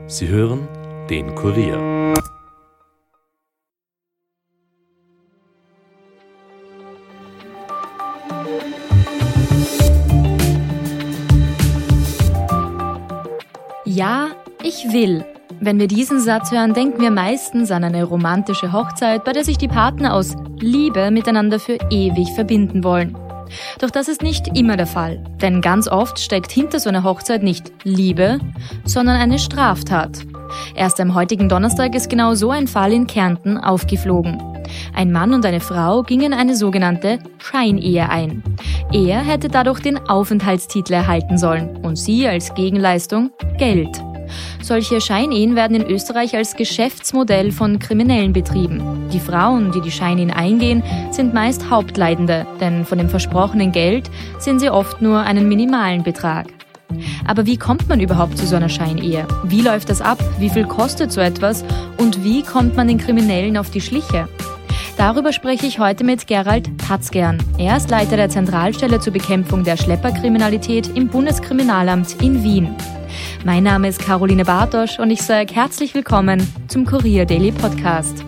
Sie hören den Kurier. Ja, ich will. Wenn wir diesen Satz hören, denken wir meistens an eine romantische Hochzeit, bei der sich die Partner aus Liebe miteinander für ewig verbinden wollen. Doch das ist nicht immer der Fall, denn ganz oft steckt hinter so einer Hochzeit nicht Liebe, sondern eine Straftat. Erst am heutigen Donnerstag ist genau so ein Fall in Kärnten aufgeflogen. Ein Mann und eine Frau gingen eine sogenannte Scheinehe ein. Er hätte dadurch den Aufenthaltstitel erhalten sollen und sie als Gegenleistung Geld. Solche Scheinehen werden in Österreich als Geschäftsmodell von Kriminellen betrieben. Die Frauen, die Scheinehen eingehen, sind meist Hauptleidende, denn von dem versprochenen Geld sehen sie oft nur einen minimalen Betrag. Aber wie kommt man überhaupt zu so einer Scheinehe? Wie läuft das ab? Wie viel kostet so etwas? Und wie kommt man den Kriminellen auf die Schliche? Darüber spreche ich heute mit Gerald Tatzgern. Er ist Leiter der Zentralstelle zur Bekämpfung der Schlepperkriminalität im Bundeskriminalamt in Wien. Mein Name ist Caroline Bartosch und ich sage herzlich willkommen zum Kurier Daily Podcast.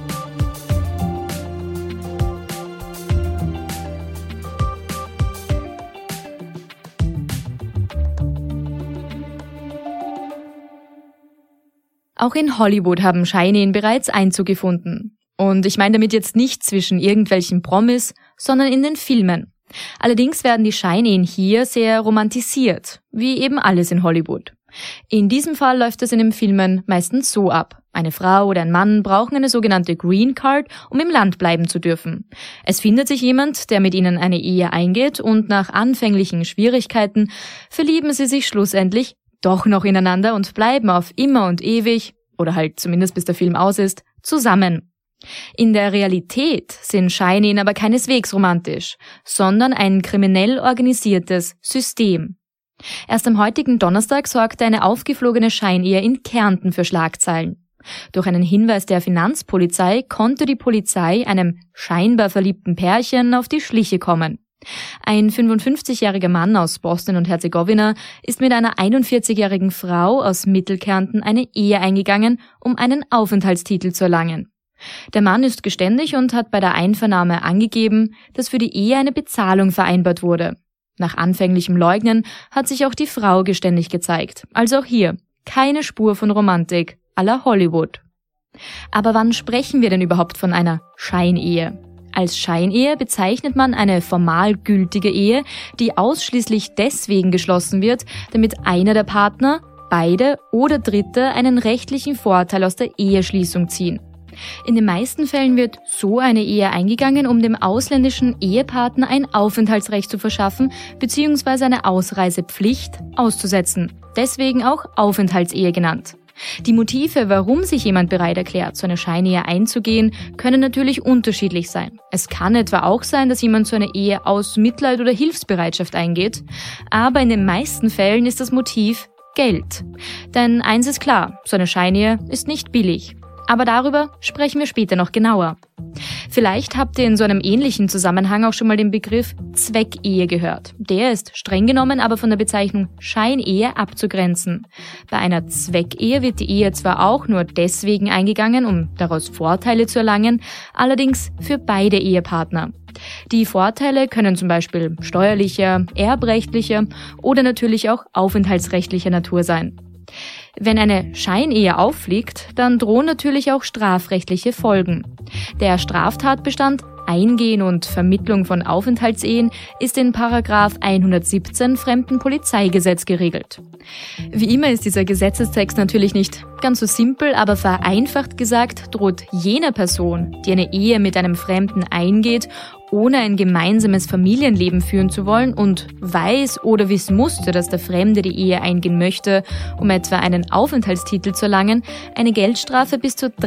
Auch in Hollywood haben Scheinehen bereits Einzug gefunden. Und ich meine damit jetzt nicht zwischen irgendwelchen Promis, sondern in den Filmen. Allerdings werden die Scheinehen hier sehr romantisiert, wie eben alles in Hollywood. In diesem Fall läuft es in den Filmen meistens so ab. Eine Frau oder ein Mann brauchen eine sogenannte Green Card, um im Land bleiben zu dürfen. Es findet sich jemand, der mit ihnen eine Ehe eingeht und nach anfänglichen Schwierigkeiten verlieben sie sich schlussendlich doch noch ineinander und bleiben auf immer und ewig, oder halt zumindest bis der Film aus ist, zusammen. In der Realität sind Scheinehen aber keineswegs romantisch, sondern ein kriminell organisiertes System. Erst am heutigen Donnerstag sorgte eine aufgeflogene Scheinehe in Kärnten für Schlagzeilen. Durch einen Hinweis der Finanzpolizei konnte die Polizei einem scheinbar verliebten Pärchen auf die Schliche kommen. Ein 55-jähriger Mann aus Bosnien und Herzegowina ist mit einer 41-jährigen Frau aus Mittelkärnten eine Ehe eingegangen, um einen Aufenthaltstitel zu erlangen. Der Mann ist geständig und hat bei der Einvernahme angegeben, dass für die Ehe eine Bezahlung vereinbart wurde. Nach anfänglichem Leugnen hat sich auch die Frau geständig gezeigt. Also auch hier keine Spur von Romantik à la Hollywood. Aber wann sprechen wir denn überhaupt von einer Scheinehe? Als Scheinehe bezeichnet man eine formal gültige Ehe, die ausschließlich deswegen geschlossen wird, damit einer der Partner, beide oder Dritte einen rechtlichen Vorteil aus der Eheschließung ziehen. In den meisten Fällen wird so eine Ehe eingegangen, um dem ausländischen Ehepartner ein Aufenthaltsrecht zu verschaffen bzw. eine Ausreisepflicht auszusetzen. Deswegen auch Aufenthaltsehe genannt. Die Motive, warum sich jemand bereit erklärt, so eine Scheinehe einzugehen, können natürlich unterschiedlich sein. Es kann etwa auch sein, dass jemand so eine Ehe aus Mitleid oder Hilfsbereitschaft eingeht. Aber in den meisten Fällen ist das Motiv Geld. Denn eins ist klar, so eine Scheinehe ist nicht billig. Aber darüber sprechen wir später noch genauer. Vielleicht habt ihr in so einem ähnlichen Zusammenhang auch schon mal den Begriff Zweckehe gehört. Der ist streng genommen aber von der Bezeichnung Scheinehe abzugrenzen. Bei einer Zweckehe wird die Ehe zwar auch nur deswegen eingegangen, um daraus Vorteile zu erlangen, allerdings für beide Ehepartner. Die Vorteile können zum Beispiel steuerlicher, erbrechtlicher oder natürlich auch aufenthaltsrechtlicher Natur sein. Wenn eine Scheinehe auffliegt, dann drohen natürlich auch strafrechtliche Folgen. Der Straftatbestand Eingehen und Vermittlung von Aufenthaltsehen ist in § 117 Fremdenpolizeigesetz geregelt. Wie immer ist dieser Gesetzestext natürlich nicht ganz so simpel, aber vereinfacht gesagt droht jener Person, die eine Ehe mit einem Fremden eingeht, ohne ein gemeinsames Familienleben führen zu wollen und weiß oder wissen musste, dass der Fremde die Ehe eingehen möchte, um etwa einen Aufenthaltstitel zu erlangen, eine Geldstrafe bis zu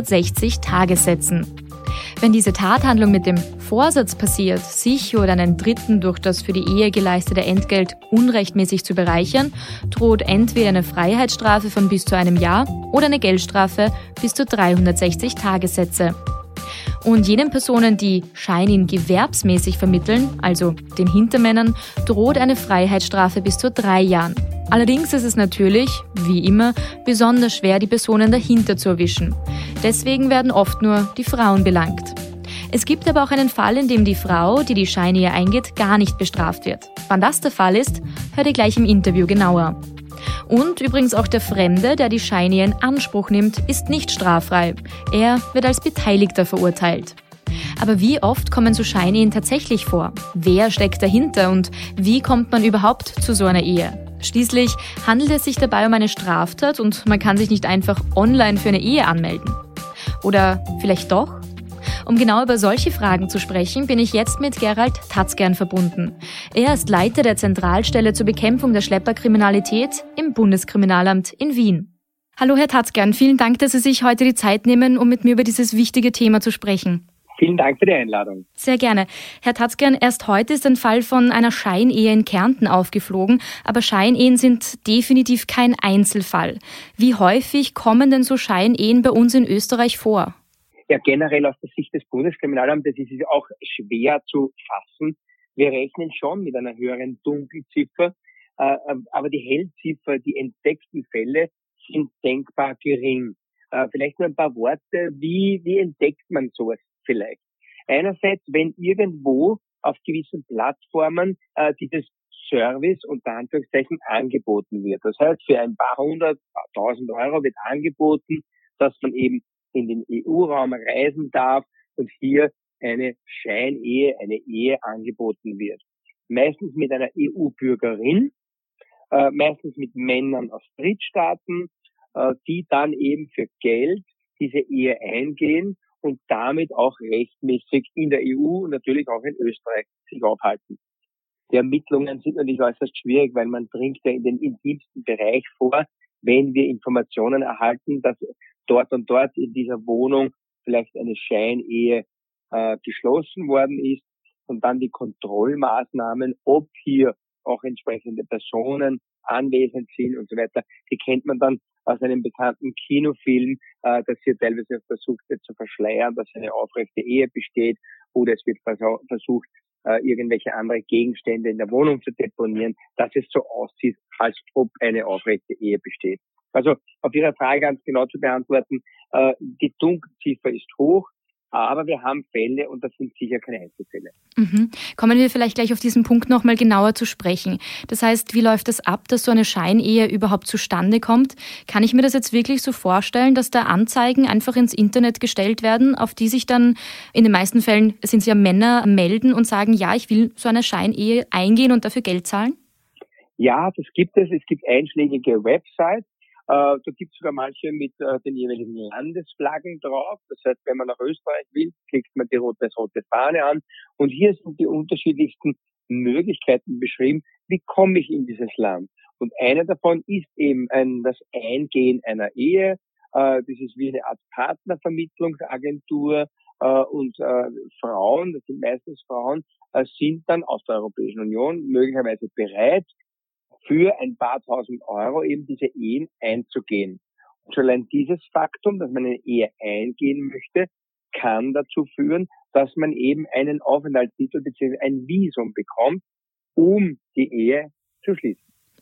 360 Tagessätzen. Wenn diese Tathandlung mit dem Vorsatz passiert, sich oder einen Dritten durch das für die Ehe geleistete Entgelt unrechtmäßig zu bereichern, droht entweder eine Freiheitsstrafe von bis zu einem Jahr oder eine Geldstrafe bis zu 360 Tagessätze. Und jenen Personen, die Schein-In gewerbsmäßig vermitteln, also den Hintermännern, droht eine Freiheitsstrafe bis zu 3 Jahren. Allerdings ist es natürlich, wie immer, besonders schwer, die Personen dahinter zu erwischen. Deswegen werden oft nur die Frauen belangt. Es gibt aber auch einen Fall, in dem die Frau, die die Scheinehe eingeht, gar nicht bestraft wird. Wann das der Fall ist, hört ihr gleich im Interview genauer. Und übrigens auch der Fremde, der die Scheinehe in Anspruch nimmt, ist nicht straffrei. Er wird als Beteiligter verurteilt. Aber wie oft kommen so Scheinehen tatsächlich vor? Wer steckt dahinter und wie kommt man überhaupt zu so einer Ehe? Schließlich handelt es sich dabei um eine Straftat und man kann sich nicht einfach online für eine Ehe anmelden. Oder vielleicht doch? Um genau über solche Fragen zu sprechen, bin ich jetzt mit Gerald Tatzgern verbunden. Er ist Leiter der Zentralstelle zur Bekämpfung der Schlepperkriminalität im Bundeskriminalamt in Wien. Hallo Herr Tatzgern, vielen Dank, dass Sie sich heute die Zeit nehmen, um mit mir über dieses wichtige Thema zu sprechen. Vielen Dank für die Einladung. Sehr gerne. Herr Tatzgern, erst heute ist ein Fall von einer Scheinehe in Kärnten aufgeflogen, aber Scheinehen sind definitiv kein Einzelfall. Wie häufig kommen denn so Scheinehen bei uns in Österreich vor? Ja, generell aus der Sicht des Bundeskriminalamtes ist es auch schwer zu fassen. Wir rechnen schon mit einer höheren Dunkelziffer, aber die Hellziffer, die entdeckten Fälle sind denkbar gering. Vielleicht nur ein paar Worte, wie entdeckt man sowas vielleicht? Einerseits, wenn irgendwo auf gewissen Plattformen dieses Service unter Anführungszeichen angeboten wird. Das heißt, für ein paar 100.000 Euro wird angeboten, dass man eben in den EU-Raum reisen darf und hier eine Scheinehe, eine Ehe angeboten wird. Meistens mit einer EU-Bürgerin, meistens mit Männern aus Drittstaaten, die dann eben für Geld diese Ehe eingehen und damit auch rechtmäßig in der EU und natürlich auch in Österreich sich aufhalten. Die Ermittlungen sind natürlich äußerst schwierig, weil man dringt ja in den intimsten Bereich vor, wenn wir Informationen erhalten, dass dort und dort in dieser Wohnung vielleicht eine Scheinehe geschlossen worden ist und dann die Kontrollmaßnahmen, ob hier auch entsprechende Personen anwesend sind und so weiter, die kennt man dann aus einem bekannten Kinofilm, dass hier teilweise versucht wird zu verschleiern, dass eine aufrechte Ehe besteht oder es wird versucht, irgendwelche andere Gegenstände in der Wohnung zu deponieren, dass es so aussieht, als ob eine aufrechte Ehe besteht. Also auf Ihre Frage ganz genau zu beantworten, die Dunkelziffer ist hoch, aber wir haben Fälle und das sind sicher keine Einzelfälle. Kommen wir vielleicht gleich auf diesen Punkt nochmal genauer zu sprechen. Das heißt, wie läuft es ab, dass so eine Scheinehe überhaupt zustande kommt? Kann ich mir das jetzt wirklich so vorstellen, dass da Anzeigen einfach ins Internet gestellt werden, auf die sich dann in den meisten Fällen sind es ja Männer melden und sagen, ja, ich will so eine Scheinehe eingehen und dafür Geld zahlen? Ja, das gibt es. Es gibt einschlägige Websites. Da gibt es sogar manche mit den jeweiligen Landesflaggen drauf. Das heißt, wenn man nach Österreich will, klickt man die rote Fahne an. Und hier sind die unterschiedlichsten Möglichkeiten beschrieben, wie komme ich in dieses Land. Und eine davon ist eben das Eingehen einer Ehe. Das ist wie eine Art Partnervermittlungsagentur. Und Frauen, das sind meistens Frauen, sind dann aus der Europäischen Union möglicherweise bereit, für ein paar tausend Euro eben diese Ehen einzugehen. Und schon allein dieses Faktum, dass man eine Ehe eingehen möchte, kann dazu führen, dass man eben einen Aufenthaltstitel bzw. ein Visum bekommt, um die Ehe zu schließen.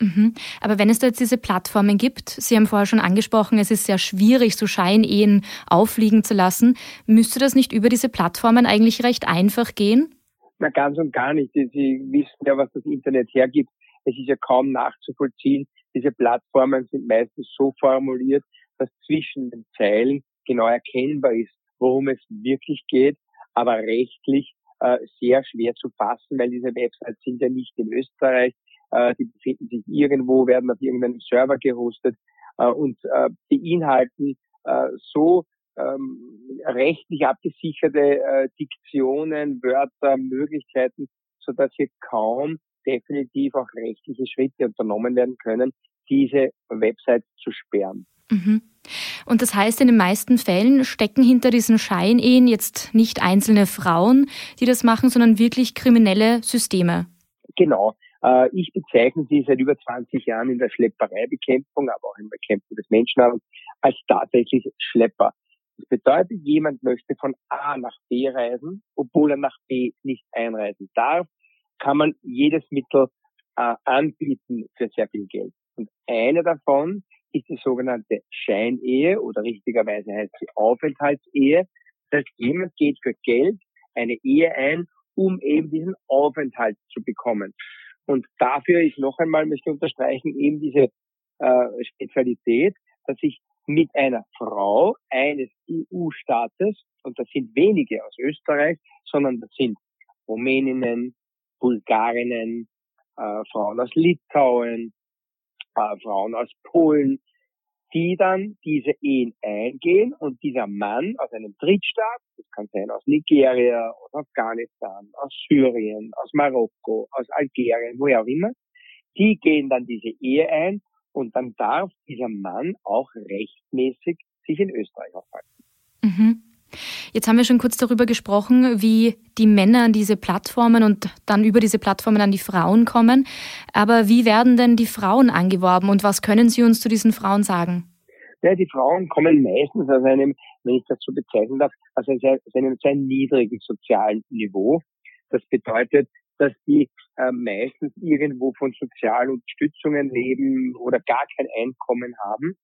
Aber wenn es da jetzt diese Plattformen gibt, Sie haben vorher schon angesprochen, es ist sehr schwierig, so Scheinehen auffliegen zu lassen, müsste das nicht über diese Plattformen eigentlich recht einfach gehen? Na, ganz und gar nicht. Sie wissen ja, was das Internet hergibt. Es ist ja kaum nachzuvollziehen. Diese Plattformen sind meistens so formuliert, dass zwischen den Zeilen genau erkennbar ist, worum es wirklich geht, aber rechtlich sehr schwer zu fassen, weil diese Websites sind ja nicht in Österreich, die befinden sich irgendwo, werden auf irgendeinem Server gehostet und beinhalten so rechtlich abgesicherte Diktionen, Wörter, Möglichkeiten, sodass hier kaum definitiv auch rechtliche Schritte unternommen werden können, diese Websites zu sperren. Und das heißt, in den meisten Fällen stecken hinter diesen Scheinehen jetzt nicht einzelne Frauen, die das machen, sondern wirklich kriminelle Systeme. Genau. Ich bezeichne sie seit über 20 Jahren in der Schleppereibekämpfung, aber auch in der Bekämpfung des Menschenhandels als tatsächlich Schlepper. Das bedeutet, jemand möchte von A nach B reisen, obwohl er nach B nicht einreisen darf, kann man jedes Mittel anbieten für sehr viel Geld. Und eine davon ist die sogenannte Scheinehe oder richtigerweise heißt sie Aufenthaltsehe. Das heißt, jemand geht für Geld eine Ehe ein, um eben diesen Aufenthalt zu bekommen. Und dafür ist noch einmal, möchte ich unterstreichen, eben diese Spezialität, dass ich mit einer Frau eines EU-Staates, und das sind wenige aus Österreich, sondern das sind Rumäninnen, Bulgarinnen, Frauen aus Litauen, Frauen aus Polen, die dann diese Ehen eingehen und dieser Mann aus einem Drittstaat, das kann sein aus Nigeria, aus Afghanistan, aus Syrien, aus Marokko, aus Algerien, woher auch immer, die gehen dann diese Ehe ein und dann darf dieser Mann auch rechtmäßig sich in Österreich aufhalten. Mhm. Jetzt haben wir schon kurz darüber gesprochen, wie die Männer an diese Plattformen und dann über diese Plattformen an die Frauen kommen. Aber wie werden denn die Frauen angeworben und was können Sie uns zu diesen Frauen sagen? Ja, die Frauen kommen meistens aus einem, wenn ich das so bezeichnen darf, aus einem sehr niedrigen sozialen Niveau. Das bedeutet, dass die meistens irgendwo von sozialen Unterstützungen leben oder gar kein Einkommen haben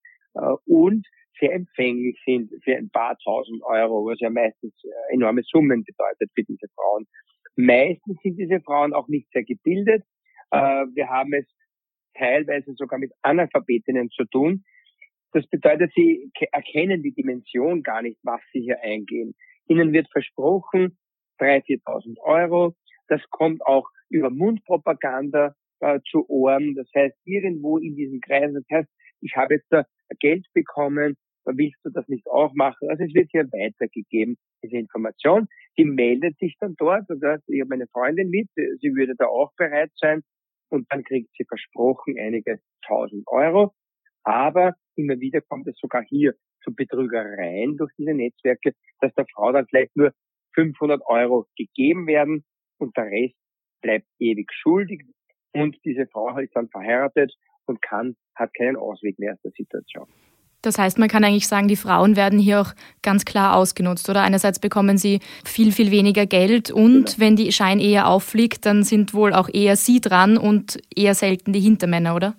und sehr empfänglich sind für ein paar tausend Euro, was ja meistens enorme Summen bedeutet für diese Frauen. Meistens sind diese Frauen auch nicht sehr gebildet. Wir haben es teilweise sogar mit Analphabetinnen zu tun. Das bedeutet, sie erkennen die Dimension gar nicht, was sie hier eingehen. Ihnen wird versprochen 3.000, 4.000 Euro. Das kommt auch über Mundpropaganda zu Ohren. Das heißt, irgendwo in diesem Kreis, das heißt, ich habe jetzt da Geld bekommen, willst du das nicht auch machen? Also es wird hier weitergegeben, diese Information. Die meldet sich dann dort, und das heißt, ich habe meine Freundin mit, sie würde da auch bereit sein, und dann kriegt sie versprochen einige 1.000 Euro. Aber immer wieder kommt es sogar hier zu Betrügereien durch diese Netzwerke, dass der Frau dann vielleicht nur 500 Euro gegeben werden und der Rest bleibt ewig schuldig. Und diese Frau ist dann verheiratet und hat keinen Ausweg mehr aus der Situation. Das heißt, man kann eigentlich sagen, die Frauen werden hier auch ganz klar ausgenutzt, oder? Einerseits bekommen sie viel, viel weniger Geld und wenn die Scheinehe auffliegt, dann sind wohl auch eher sie dran und eher selten die Hintermänner, oder?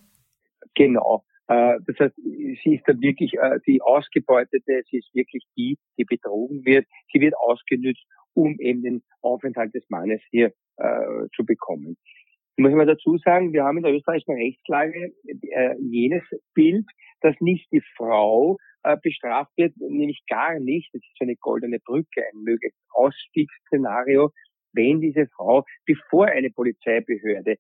Genau. Das heißt, sie ist da wirklich die Ausgebeutete, sie ist wirklich die betrogen wird. Sie wird ausgenutzt, um eben den Aufenthalt des Mannes hier zu bekommen. Ich muss mal dazu sagen, wir haben in der österreichischen Rechtslage jenes Bild, dass nicht die Frau bestraft wird, nämlich gar nicht. Das ist so eine goldene Brücke, ein mögliches Ausstiegsszenario, wenn diese Frau, bevor eine Polizeibehörde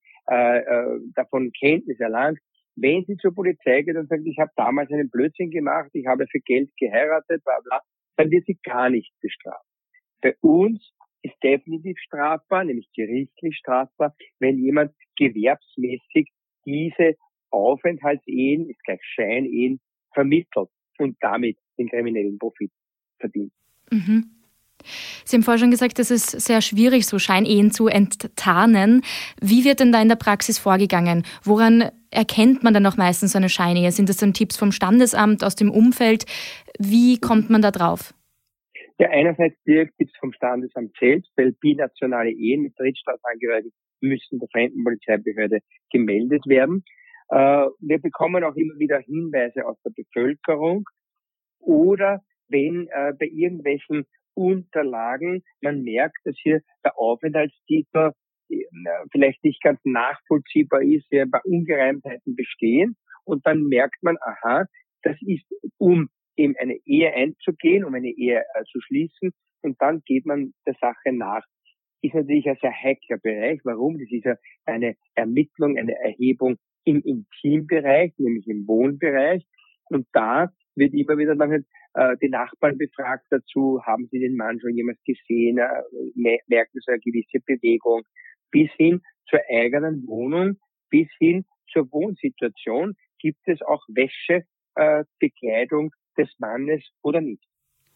davon Kenntnis erlangt, wenn sie zur Polizei geht und sagt, ich habe damals einen Blödsinn gemacht, ich habe für Geld geheiratet, bla bla, dann wird sie gar nicht bestraft. Bei uns ist definitiv strafbar, nämlich gerichtlich strafbar, wenn jemand gewerbsmäßig diese Aufenthaltsehen, ist gleich Scheinehen, vermittelt und damit den kriminellen Profit verdient. Mhm. Sie haben vorher schon gesagt, es ist sehr schwierig, so Scheinehen zu enttarnen. Wie wird denn da in der Praxis vorgegangen? Woran erkennt man dann noch meistens so eine Scheinehe? Sind das dann Tipps vom Standesamt, aus dem Umfeld? Wie kommt man da drauf? Ja, einerseits direkt Tipps vom Standesamt selbst, weil binationale Ehen mit Drittstaatsangehörigen müssen der Fremdenpolizeibehörde gemeldet werden. Wir bekommen auch immer wieder Hinweise aus der Bevölkerung oder wenn bei irgendwelchen Unterlagen man merkt, dass hier der Aufenthaltstitel vielleicht nicht ganz nachvollziehbar ist, hier ein paar Ungereimtheiten bestehen und dann merkt man, aha, das ist, um eben eine Ehe einzugehen, um eine Ehe zu schließen und dann geht man der Sache nach. Ist natürlich ein sehr heikler Bereich. Warum? Das ist ja eine Ermittlung, eine Erhebung im Intimbereich, nämlich im Wohnbereich und da wird immer wieder dann die Nachbarn befragt dazu, haben sie den Mann schon jemals gesehen, merken sie eine gewisse Bewegung, bis hin zur eigenen Wohnung, bis hin zur Wohnsituation, gibt es auch Wäschebekleidung des Mannes oder nicht.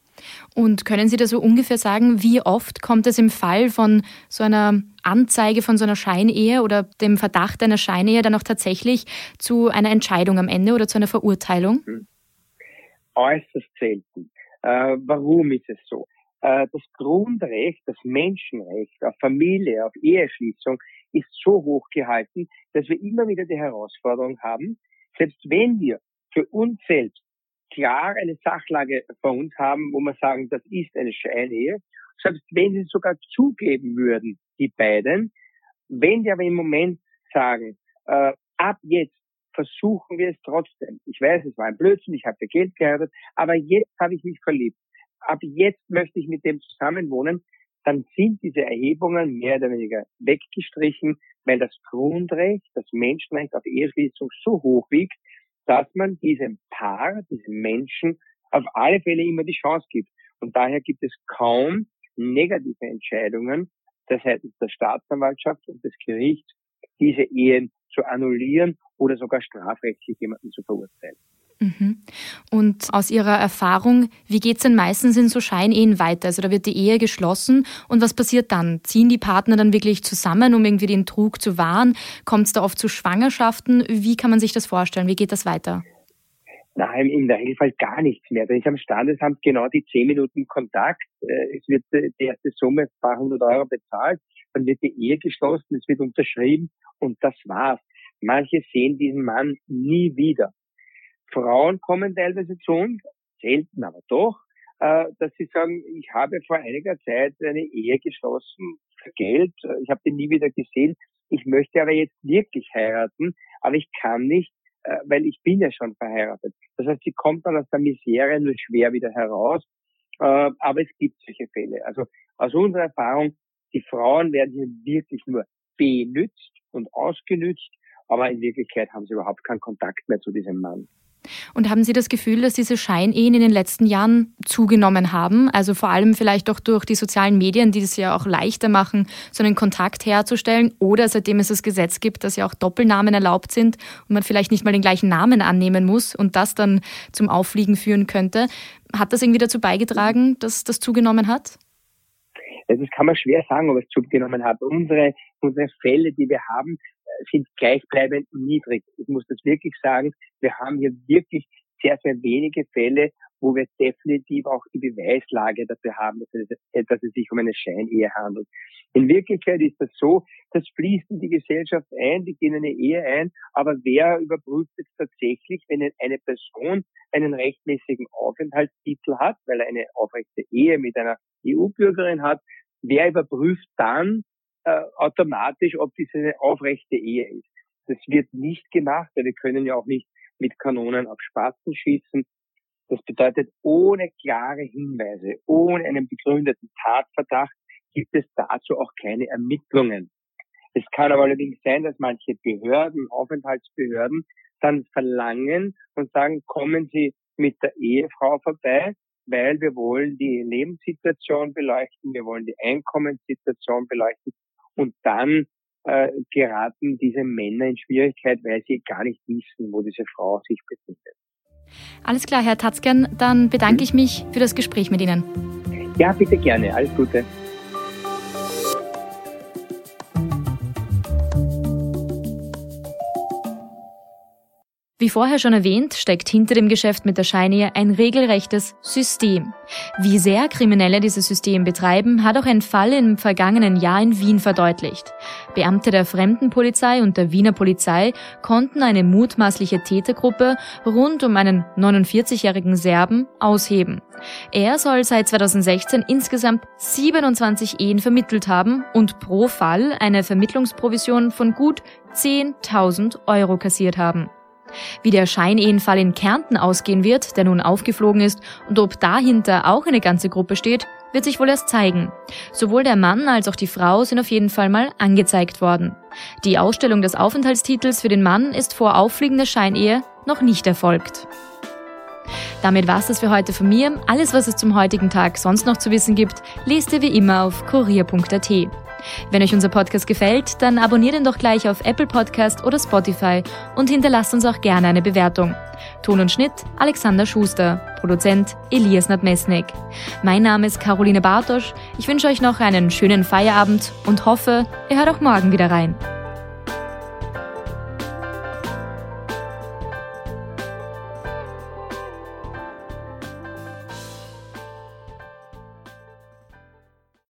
Und können Sie da so ungefähr sagen, wie oft kommt es im Fall von so einer Anzeige, von so einer Scheinehe oder dem Verdacht einer Scheinehe dann auch tatsächlich zu einer Entscheidung am Ende oder zu einer Verurteilung? Äußerst selten. Warum ist es so? Das Grundrecht, das Menschenrecht auf Familie, auf Eheschließung ist so hoch gehalten, dass wir immer wieder die Herausforderung haben, selbst wenn wir für uns selbst klar eine Sachlage vor uns haben, wo wir sagen, das ist eine Scheinehe, selbst wenn sie sogar zugeben würden, die beiden, wenn die aber im Moment sagen, ab jetzt versuchen wir es trotzdem. Ich weiß, es war ein Blödsinn, ich habe für Geld geheiratet, aber jetzt habe ich mich verliebt. Ab jetzt möchte ich mit dem zusammenwohnen. Dann sind diese Erhebungen mehr oder weniger weggestrichen, weil das Grundrecht, das Menschenrecht auf Eheschließung so hoch wiegt, dass man diesem Paar, diesem Menschen auf alle Fälle immer die Chance gibt. Und daher gibt es kaum negative Entscheidungen seitens der Staatsanwaltschaft und des Gerichts, diese Ehen zu annullieren oder sogar strafrechtlich jemanden zu verurteilen. Mhm. Und aus Ihrer Erfahrung, wie geht's denn meistens in so Scheinehen weiter? Also da wird die Ehe geschlossen und was passiert dann? Ziehen die Partner dann wirklich zusammen, um irgendwie den Trug zu wahren? Kommt es da oft zu Schwangerschaften? Wie kann man sich das vorstellen? Wie geht das weiter? Nein, in der Regelfall gar nichts mehr. Da ist am Standesamt genau die 10 Minuten Kontakt. Es wird die erste Summe, ein paar 100 Euro bezahlt. Dann wird die Ehe geschlossen, es wird unterschrieben und das war's. Manche sehen diesen Mann nie wieder. Frauen kommen teilweise zu uns, selten aber doch, dass sie sagen, ich habe vor einiger Zeit eine Ehe geschlossen für Geld, ich habe den nie wieder gesehen, ich möchte aber jetzt wirklich heiraten, aber ich kann nicht, weil ich bin ja schon verheiratet. Das heißt, sie kommt dann aus der Misere nur schwer wieder heraus, aber es gibt solche Fälle. Also aus unserer Erfahrung, die Frauen werden hier wirklich nur benützt und ausgenützt, aber in Wirklichkeit haben sie überhaupt keinen Kontakt mehr zu diesem Mann. Und haben Sie das Gefühl, dass diese Scheinehen in den letzten Jahren zugenommen haben? Also vor allem vielleicht auch durch die sozialen Medien, die es ja auch leichter machen, so einen Kontakt herzustellen. Oder seitdem es das Gesetz gibt, dass ja auch Doppelnamen erlaubt sind und man vielleicht nicht mal den gleichen Namen annehmen muss und das dann zum Auffliegen führen könnte. Hat das irgendwie dazu beigetragen, dass das zugenommen hat? Das kann man schwer sagen, ob es zugenommen hat. Unsere Fälle, die wir haben, sind gleichbleibend niedrig. Ich muss das wirklich sagen. Wir haben hier wirklich sehr, sehr wenige Fälle, wo wir definitiv auch die Beweislage dafür haben, dass es sich um eine Scheinehe handelt. In Wirklichkeit ist das so, das fließt in die Gesellschaft ein, die gehen eine Ehe ein, aber wer überprüft es tatsächlich, wenn eine Person einen rechtmäßigen Aufenthaltstitel hat, weil er eine aufrechte Ehe mit einer EU-Bürgerin hat, wer überprüft dann automatisch, ob dies eine aufrechte Ehe ist. Das wird nicht gemacht, weil wir können ja auch nicht mit Kanonen auf Spatzen schießen. Das bedeutet, ohne klare Hinweise, ohne einen begründeten Tatverdacht gibt es dazu auch keine Ermittlungen. Es kann aber allerdings sein, dass manche Behörden, Aufenthaltsbehörden, dann verlangen und sagen, kommen Sie mit der Ehefrau vorbei, weil wir wollen die Lebenssituation beleuchten, wir wollen die Einkommenssituation beleuchten. Und dann geraten diese Männer in Schwierigkeit, weil sie gar nicht wissen, wo diese Frau sich befindet. Alles klar, Herr Tatzgern, dann bedanke ich mich für das Gespräch mit Ihnen. Ja, bitte gerne. Alles Gute. Wie vorher schon erwähnt, steckt hinter dem Geschäft mit der Scheinehe ein regelrechtes System. Wie sehr Kriminelle dieses System betreiben, hat auch ein Fall im vergangenen Jahr in Wien verdeutlicht. Beamte der Fremdenpolizei und der Wiener Polizei konnten eine mutmaßliche Tätergruppe rund um einen 49-jährigen Serben ausheben. Er soll seit 2016 insgesamt 27 Ehen vermittelt haben und pro Fall eine Vermittlungsprovision von gut 10.000 Euro kassiert haben. Wie der Scheinehenfall in Kärnten ausgehen wird, der nun aufgeflogen ist, und ob dahinter auch eine ganze Gruppe steht, wird sich wohl erst zeigen. Sowohl der Mann als auch die Frau sind auf jeden Fall mal angezeigt worden. Die Ausstellung des Aufenthaltstitels für den Mann ist vor Auffliegen der Scheinehe noch nicht erfolgt. Damit war's das für heute von mir. Alles, was es zum heutigen Tag sonst noch zu wissen gibt, lest ihr wie immer auf kurier.at. Wenn euch unser Podcast gefällt, dann abonniert ihn doch gleich auf Apple Podcast oder Spotify und hinterlasst uns auch gerne eine Bewertung. Ton und Schnitt Alexander Schuster, Produzent Elias Nadmesnik. Mein Name ist Caroline Bartosch. Ich wünsche euch noch einen schönen Feierabend und hoffe, ihr hört auch morgen wieder rein.